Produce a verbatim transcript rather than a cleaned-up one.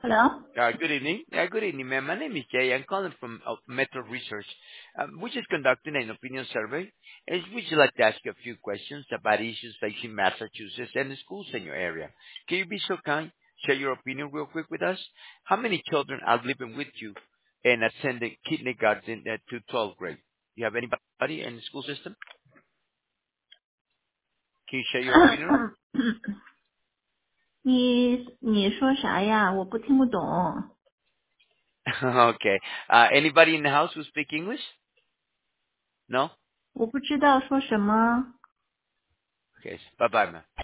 Hello? Uh, Good evening. Yeah, good evening, ma'am. My name is Jay. I'm calling from uh, Metro Research. Um, We're just conducting an opinion survey, and we'd just like to ask you a few questions about issues facing Massachusetts and the schools in your area. Can you be so kind, share your opinion real quick with us? How many children are living with you and attending kindergarten uh, to twelfth grade? Do you have anybody in the school system? Can you share your opinion on? 你你说啥呀？我不听不懂。 Okay. Uh, Anybody in the house who speak English? No? 我不知道说什么。 Okay. Bye-bye, ma'am.